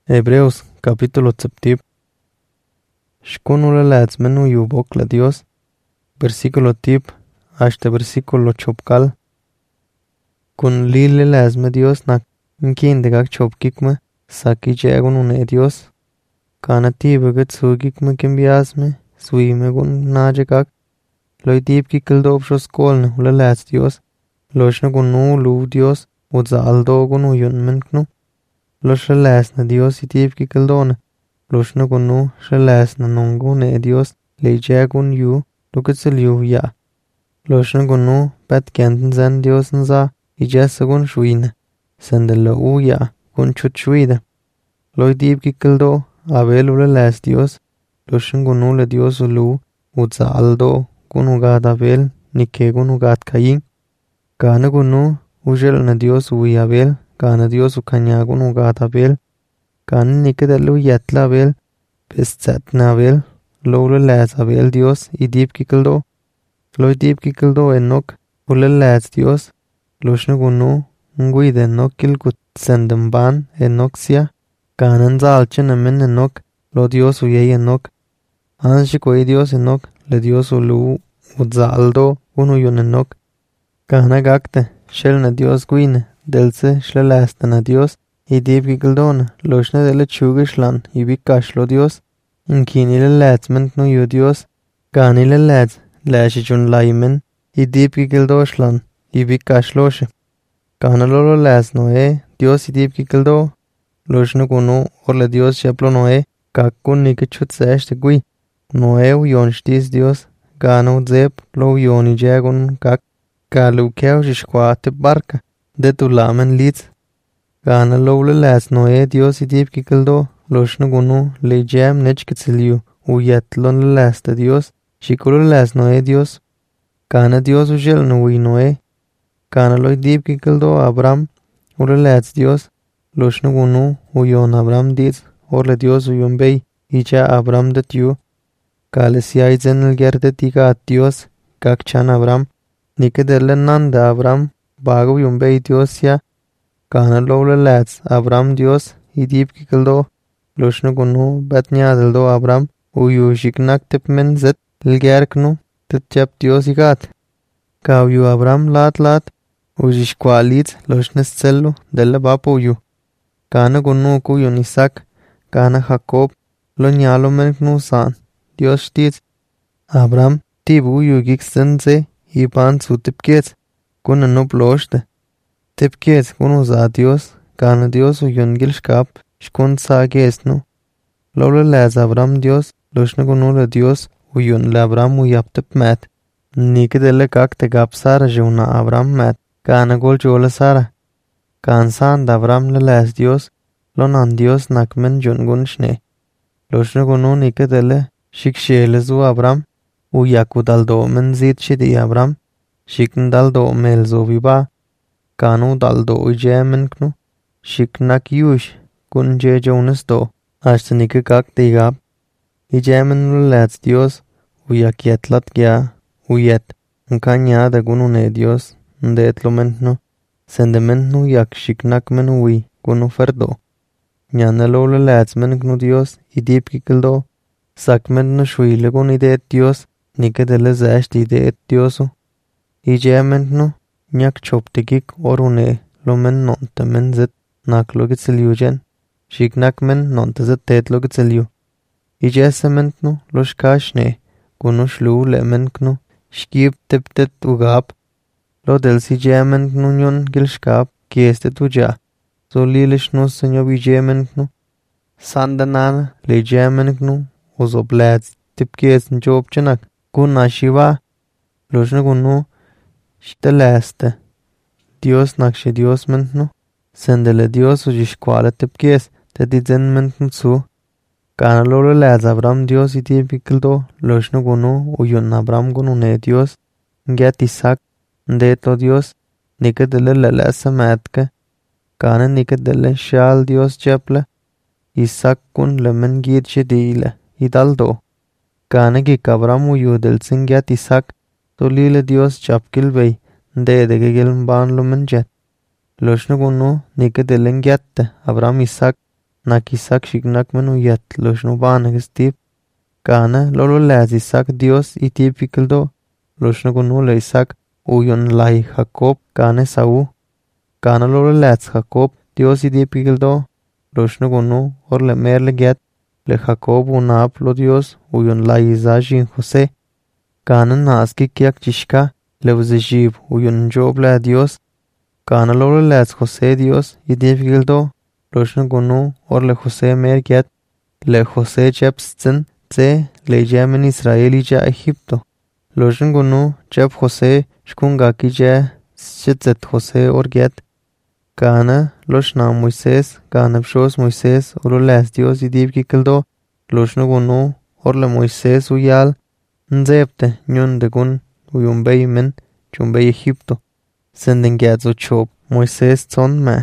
Hebreos capítulo septip. Shkunula latzmenu yubok la Dios. Versículo tip hasta versículo chopkal. Kun lile lazme Dios nak nkindegak chopkikme saki jegun une Dios. Kana tibeget sugikme kimbiasme suime gun najekak. Loi tip kikildob shoskolne ula laz Dios. Loshne gunu lu Dios udza aldo gunu yunmenknu. Los relazna Dios y tip kikildone. Los no gunu relazna nongo ne Dios le jagun yu lukitsil yu ya. Los no gunu bet kenten zan Dios nza y jasagun shuine. Sendele u ya gun chut shuide. Loi tip kikildo abel ule las Dios. Los no gunu le Dios ulu udza aldo gun ugad abel nike gun ugad kayin. Kana gunu ujel na Dios ui abel. Kana Dios ukanyagun ugat abel. Kana nikadelu yatla abel. Pestzatna abel. Lole laz abel Dios. Y deep kikildo. Loi deep kikildo enok. Ule laz Dios. Loshne gunu. Nguide enok kilkut sendemban enok sia. Kana nzalchen amen enok. Lo Dios uyay enok. Anshikoi Dios enok. Le Dios ulu udzaldo unuyun enok. Kana gakte. Shelna Dios guine. Delce shlelastana Dios, y deep kikildona, loshne dele chugishlan, y bikashlo Dios, inkinile latzment no yu Dios, ganile latz, lashichun laimen, y deep kikildoshlan, y bikashloshe. Ganalolo latz no Dios y deep kikildo, loshne gunu, orle Dios sheplo no kakun nikechut seshte gui, no uyonshtis Dios, gano zep, lo uyoni jagun kak, kalu keo shishkwate barka. De tu lamen litz. Gana lowle las noe Dios y deep kikildo. Loshne gunu le jam nech kitziliu. Uyetlon le las de Dios. Shikulu las noe Dios. Gana Dios ujel no ui noe. Gana loy deep kikildo Abram. Ule las Dios. Loshne gunu uyon Abram ditz. Orle Dios uyon bey. Icha Abram det yu. Kale siya izen el gerde tika at Dios. Kakchan Abram. Nikedele nande Abram. Bago yumbei Dios ya. Kana lowle lads Abram Dios. Y deep kikildo. Loshne gunu bet nyadildo Abram. Uyu shiknak tip men zet. Ilgerknu. Tit jep Dios igat. Kaw yu Abram lat. Ujish kwalitz. Loshne scellu. Delle bapo uyu. Kana gunu ku yun Isaac. Kana Jacob. Lo nyalo menknu san. Dios shtitz. Abram. Tibu yu giksenze. Ipan su tipketz. Kuna no ploshte. Tipkets kunu za Dios. Kana Dios uyun gilshkap. Shkun sa gesnu. Lole laz Abram Dios. Loshne kunu le Dios. Uyun le Abram uyap tip mat. Nikedele kak te gap Sara juna Abram mat. Kana gol jole Sara. Kan san da Abram le laz Dios. Lonan Dios nakmen jun gun shne. Loshne kunu nikedele. Shikshele zu Abram. Uyakudal do men zid shidi Abram. Shikn daldo melzo viba. Kanu daldo ujemenknu. Shiknak yush. Kun je jonas do. Ashtanike kak digab. Ijemen lats Dios. Uyakietlat gya. Uyet. Nkanya da gunune Dios. Ndetlo mentnu. Sendementnu yak shiknak men ui. Kunu ferdo. Nyanelo le lats menknu Dios. Idip kikildo. Sakmentnu shuile gun idet Dios. Nikedele zasht idet Diosu. Ijementnu, nyak choptikik orune lomen nonte men zet naklo gitziliu jen. Shiknak men nonte zet tetlo gitziliu. Ijesementnu loshkashne, kunu shlu lemenknu, shkib tiptet ugab. Lo delsi jementnu nyon gilshkab, kieste tuja. So lilishnu senyob ijementnu. Sandanana le jementnu, uzobladz tipkies njob chenak, kun ashiva. Loshne kunu, Shtelaste. Dios nakshe Dios mentnu. Sendele Dios ujishkwale tipkies. Te dizen mentnu su. Kana lolo laz Abram Dios iti pikildo. Loshnu gunu uyun Abram gunu ne Dios. Nget Isaac. Ndetlo Dios. Nikedele lelese matke. Kana nikedele shal Dios jeple. Isaac kun lemen gid shedile. Idaldo. Kana gik Abram uyu delsin get Isaac. Tolile Dios chapkil bey. De gegel ban lumen jet. Loshne gunu nikedelen gette. Abram Isaac. nak Isaac shignak men uyat losh no bana gestip. Kana lolo laz Isaac Dios itip ikildo. Losh no gunu le Isaac uyon lai Jacob kana Saúl. Kana lolo laz Jacob Dios itip ikildo. Losh no gunu or le mer le get. Le Jacob unap lo Dios uyon lai Isajin Jose. Kana naski kiak chishka le uzejib uyon job le Dios. Kana lolo laz Jose Dios itip ikildo. Losh no gunu or le Jose mer get. Le Jose chepstin tse le jamen Israeli ja Egipto. Losh no gunu chep Jose shkungaki ja shitzet Jose or get. Kana losh na Moises kana bshos Moises olo las Dios idib kikildo. Losh no gunu or le Moises uyal nzepte nyon de gun uyumbey men chumbey Egipto. Senden gadzo chop Moises ton me.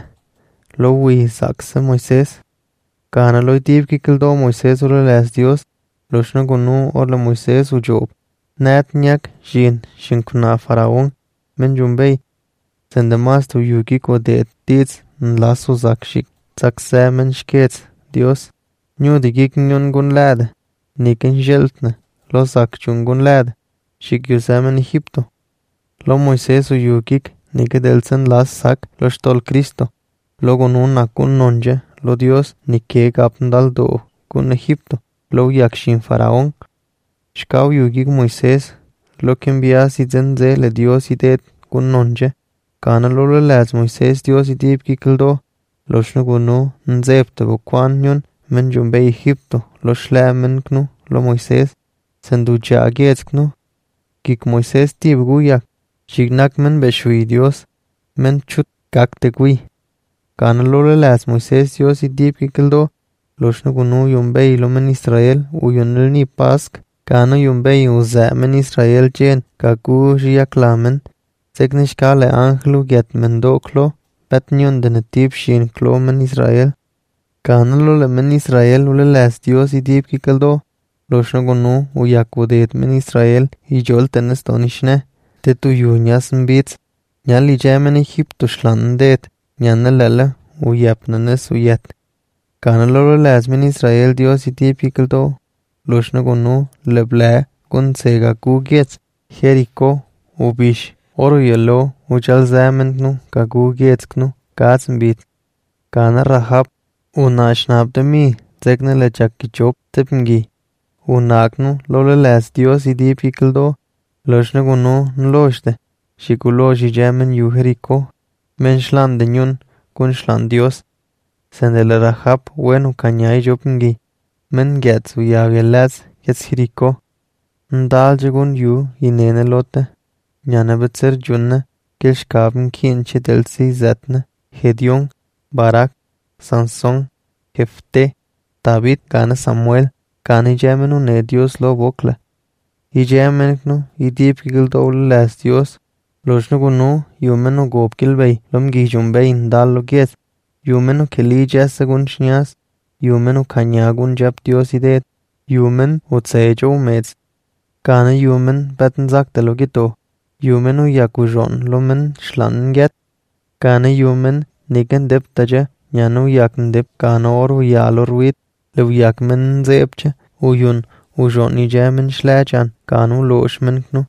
Lo wi sakse Moises. Kana lo idib kikildo Moises olo las Dios. Losh no gunu or le Moises ujob. Nat nyak jin shinkuna faraon men jumbey. Sende mastu yuki ko de tits nlasu zakshik zakse men shkets Dios. Nyu digik nyon gun lad. Niken jeltne. Lo zakchun gun lad. Shik yusemen Egipto. Lo Moises uyukik nikedelsen las sak lo shtol Cristo. Lo gunun nakun nonje lo Dios nikek apndal do kun Egipto. Lo yakshin faraon. Shkau yugik Moises. Lo que envías y zenze le Dios y det kun nonje. Kana lolo laz Moises Dios idib kikildo. Losh no gunu nzepte bukwan nyon men jumbey Egipto. Lo shle men knu lo Moises. Sendu jaget knu. Kik Moises tib guyak. Shignak men beshui Dios. Men chut kakte gui. Kana lolo laz Moises Dios idib kikildo. Losh no gunu yumbey lo men Israel uyonil ni pask. Kana yumbey uza men Israel jen kaku riyak lamen. Seknishka le angelu get mendoklo. Bet nyon denetib shin klo men Israel. Kana lo le men Israel ule las Dios idib kikildo. Losh no gunu uyakudet men Israel ijol tenes tonishne. Tetu yunyas mbits. Nyan li jamen Egipto shlandet. Nyan lele uyapnenes uyet. Kana lo las men Israel Dios idib kikildo. Losh no gunu le ble gun sega gugets. Jericho ubish. Oro yelo ujal zamendnu kagu getsknu katsmbit. Kana Rahab unashnab de mi zekne le chakkichop tepngi. Unaknu lole las Dios idib kikildo. Loshne gunu nloshde. Shikulo jijamen yu Jericho. Men shlan de nyun kun shlan Dios. Sendele Rahab wenu kanyay jopngi. Men gets uyagelas gets Jericho. Ndal jegun yu inene lote. Nyana betser junne, kelshkaben kinche delsi zetne, Hedion, Barak, Sansón, Jefte, David, kana Samuel, kana ijemenu ne Dios lo bokle. Ijemenuknu, idib kikildo las Dios, loshnu gunu, yumenu gob kilbey, lom gijumbey ndal lo gies, yumenu keli jesegun shnyas, yumenu kanyagun jab Dios idet, yumen utsejo umets, kana yumen betenzak de lo gito. Yumenu yakujon lomen shlanget. Kana yumen niken dep taje. Nyanu yakndep kana oru yalorwit. Lew yakmen zepche. Uyun ujon ijemen shlechan. Kanu loshmen knu.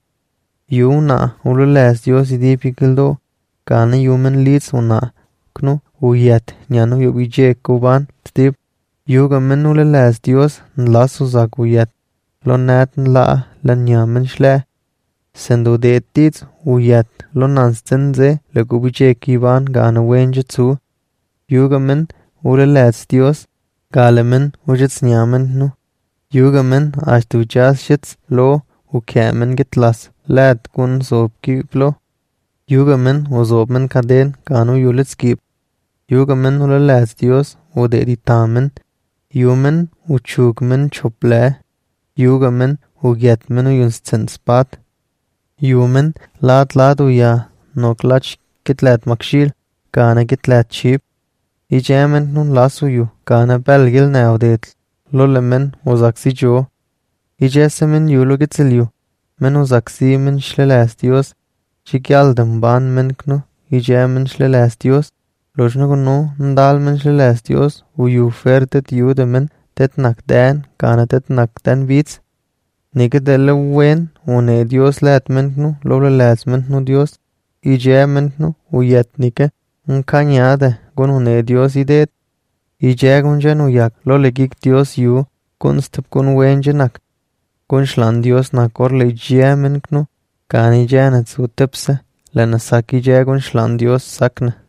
Yuna ulules Dios idib kikildo. Kana yumen lits una knu uyet. Nyanu yubije kuban tip. Yugamen ulules Dios nlas uzak uyet. Lo nat nla lanyamen shle. Sendo de tits uyat lo nanstenze le gubiche kiban gana wenjitsu. Yugamen ule lets Dios galemen ujits nyamen nu. Yugamen ashtu jas shits lo ukemen gitlas lad kun sobki plo. Yugamen uzobmen kaden ganu yulits kip. Yugamen ule lets Dios ude ditamen. Yumen uchugmen chople. Yugamen ugetmen uyunsten spat. Yumen lad uya noklach kitlet makshil kana kitlet chip. Ijemen nun lasuyu kana belgil neodet lolemen uzaksi jo. Ijesemen yulo gitsilyu men uzaksi men shleles Dios. Shikyaldem ban men knu ijemen shleles Dios. Loxna gunu ndal men xliles Dios uyu fertet yude men tet nak den kana tet nak den vits. Nike dele wen une Dios let mentnu loble les mentnu Dios. Ije mentnu uyet nike nkanyade gun une Dios idet. Ije gunjen uyak lole gik Dios yu kunstep kun wenje nak. Kun shlan Dios nak orle ije mentnu kani jenet su tepse lena sak ije gun shlan Dios sakne.